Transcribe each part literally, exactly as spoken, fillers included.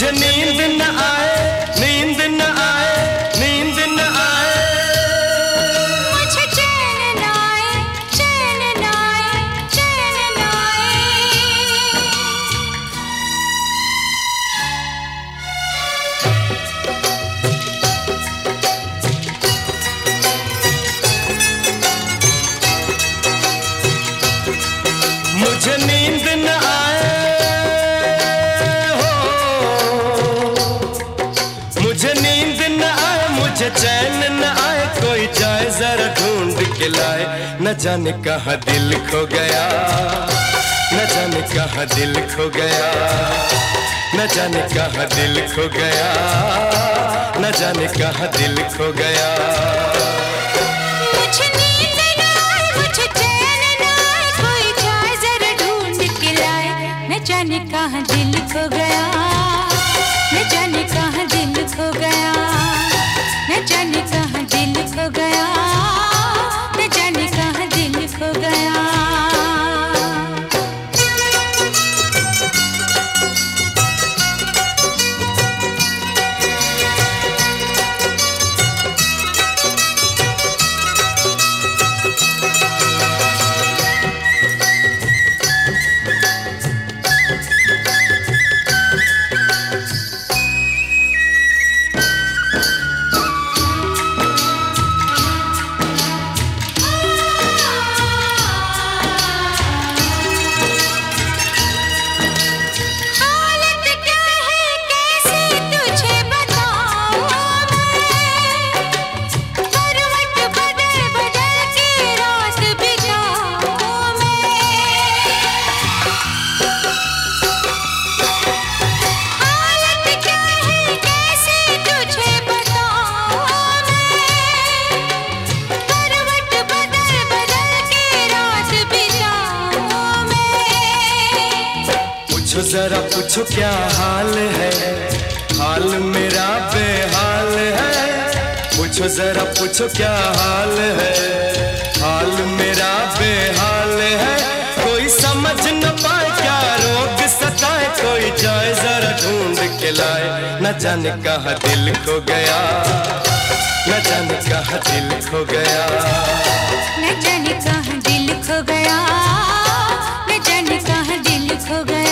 मुझे नींद न आए, नींद न आए, नींद न आए, मुझे चैन न आए, चैन न आए, चैन न आए। मुझे नींद न आए हो, मुझे नींद न आए, मुझे चैन न आए, कोई जाए जरा ढूंढ के लाए। न जाने कहाँ दिल खो गया, न जाने कहाँ दिल खो गया, न जाने कहाँ दिल खो गया, न जाने कहाँ दिल खो गया। मुझे नींद न आए, मुझे चैन न आए, कोई जाए जरा ढूंढ के लाए। न जाने कहाँ दिल खो गया, न जाने कहाँ दिल खो गया, न जाने कहाँ दिल खो गया, न जाने कहाँ दिल खो गया। पूछो जरा पूछो क्या हाल है, हाल मेरा बेहाल है। पूछो जरा पूछो क्या हाल है, हाल मेरा बेहाल है। कोई समझ न पाए क्या रोग सताए, कोई जाए जरा ढूंढ के लाए। न जाने कहाँ दिल खो गया, न जाने कहाँ दिल खो गया, न जाने कहाँ दिल खो गया, न जाने कहाँ दिल खो गया।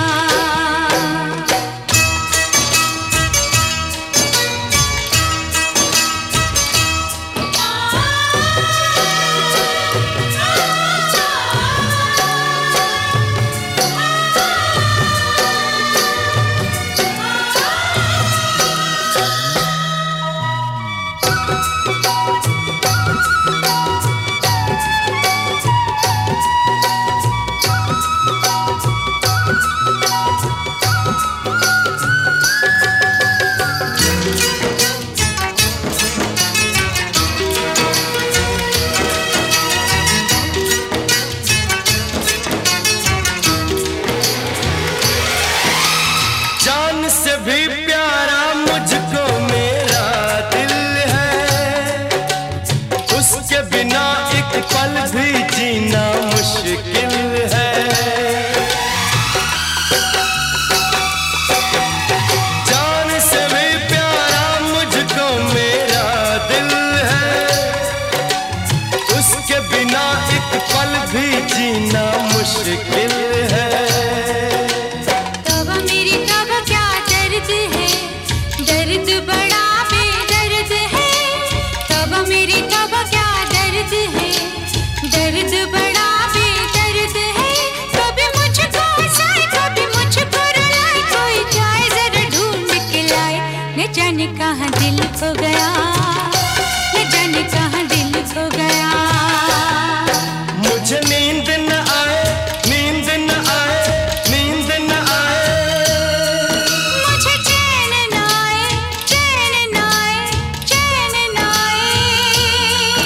से भी प्यारा मुझको मेरा दिल है, उसके बिना एक पल भी जीना मुश्किल है। जान से भी प्यारा मुझको मेरा दिल है, उसके बिना एक पल भी जीना मुश्किल है। दर्द बड़ा बेदर्द है, तब मेरी तब क्या दर्द है, दर्द बड़ा बेदर्द है। कभी मुझको हंसाए, कभी मुझको रुलाए, कोई जाए जरा ढूंढ के लाए। न जाने कहाँ दिल खो गया, न जाने कहाँ दिल खो गया। मुझे नींद न आए, नींद न आए, नींद न आए, मुझे चैन न आए, चैन न आए, चैन न आए।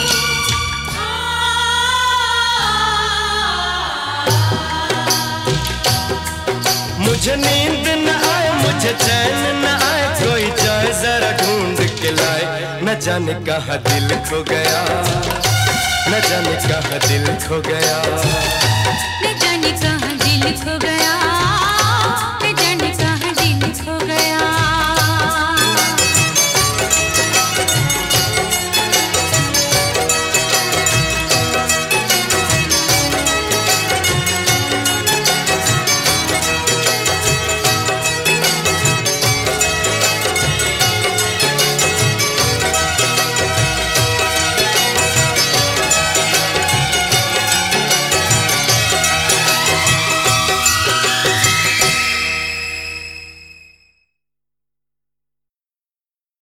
मुझे नींद न आए, मुझे चैन न आए, कोई जाए जरा ढूंढ के लाए। न जाने कहाँ दिल खो गया, न जाने कहाँ दिल खो गया, न जाने कहाँ दिल खो गया।